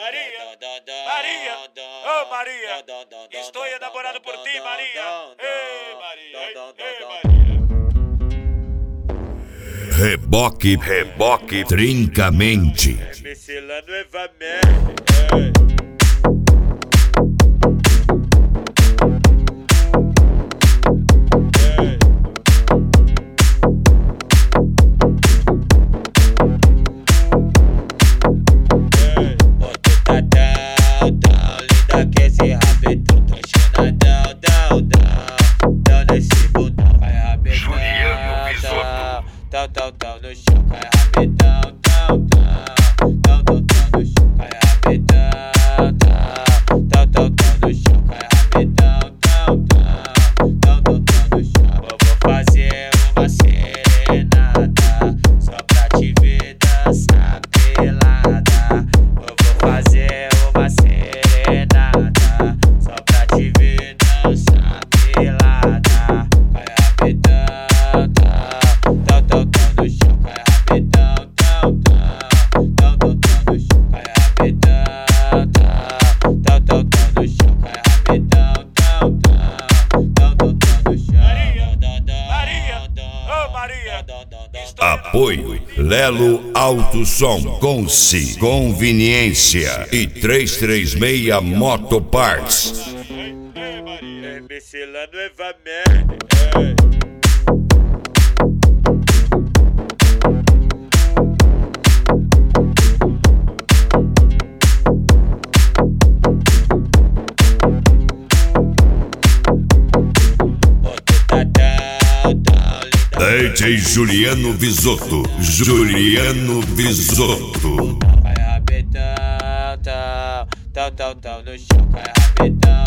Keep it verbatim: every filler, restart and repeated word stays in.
Maria, Maria, oh Maria, estou enamorado por ti, Maria. Ei, Maria, ei, Maria. Reboque, reboque, trincamente. Micela novamente. Tão, tão, tão no chão, cai rapidão, tão, tão, tão, tão, tão no chão, cai rapidão, tão, tão, tão, tão no chão, cai rapidão, tão, tão, tão, tão, tão no chão. Eu vou fazer uma serenata só pra te ver dançar pelada. Eu vou fazer uma serenata só pra te ver dançar pelada. Cai rapidão. Apoio Lelo Alto Som, Conci, Conveniência e trezentos e trinta e seis Motoparts. Micela novamente. D J Juliano Visotto, Juliano Visotto. Cai rapidão, tão, tão, tão, tão no chão, cai rapidão.